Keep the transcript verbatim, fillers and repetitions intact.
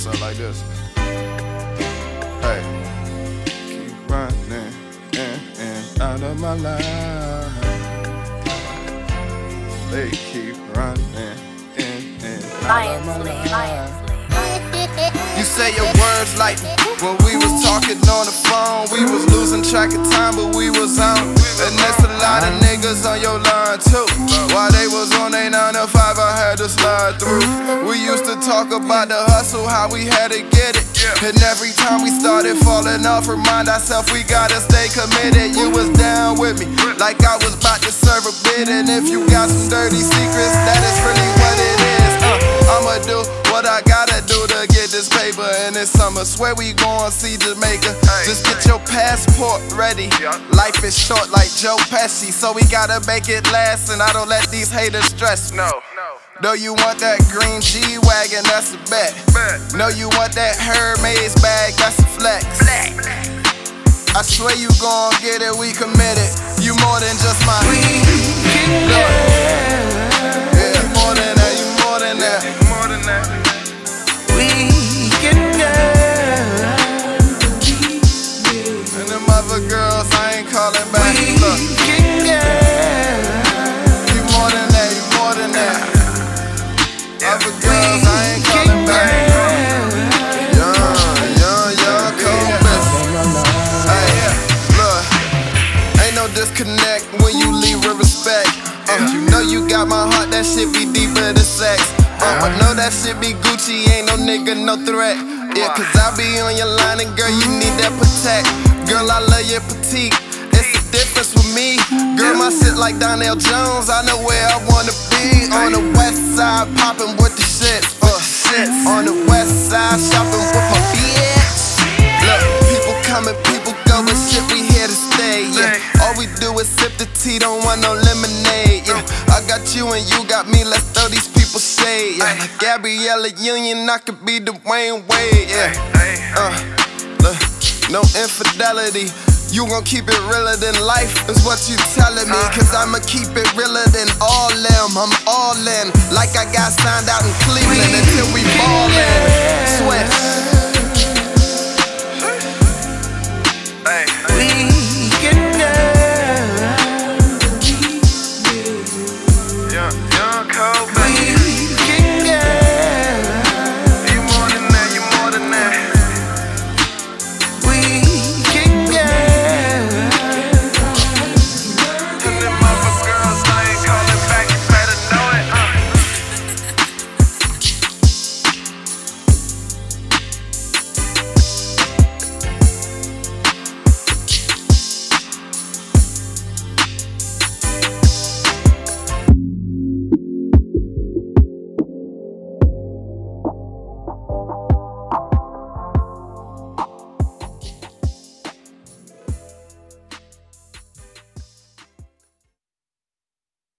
something like this. Hey, keep running in and out of my life. They keep running in and out of my life. You say your words like when we was talking on the phone. We was losing track of time, but we was on. And there's a lot of niggas on your line too. While they was on a nine to five, I had to slide through. We used to talk about the hustle, how we had to get it. And every time we started falling off, remind ourselves we gotta stay committed. You was down with me, like I was about to serve a bid. And if you got some dirty secrets, that is really what it is. uh, I'ma do what I gotta do to get this paper. And this summer, swear we gon' see Jamaica. Just get your passport ready. Life is short like Joe Pesci, so we gotta make it last. And I don't let these haters stress me. No, you want that green G-Wagon, that's a bet. No, you want that Hermes bag, that's a flex. I swear you gon' get it, we committed. You more than just my We can get. Yeah, you more than that, you more than that. We can get. And them other girls, I ain't calling back. We Look, can get. you more than that, you more than that. Other girls, I ain't calling back. Young, young, young, cold business. Hey, look, ain't no disconnect when you leave with respect. Uh, you know you got my heart, that shit be deeper than sex. Uh, I know that shit be Gucci, ain't no nigga, no threat. Yeah, cause I be on your line and girl, you need that protect. Girl, I love your petite. It's the difference with me. Girl, my shit like Donnell Jones, I know where I wanna be. On the west side, poppin' with the shit. Uh, shit. On the west side, shopping with my bitch. Look, people coming, people go, but shit, we here to stay. Yeah, all we do is sip the tea, don't want no lemonade. Yeah, I got you and you got me, let's throw these people shade. Yeah, like Gabriella Union, I could be Dwayne Wade. Yeah, uh, look, no infidelity. You gon' keep it realer than life, is what you telling me. Cause I'ma keep it realer than all them. I'm all in, like I got signed out in Cleveland until we ballin'. Sweat. Hey.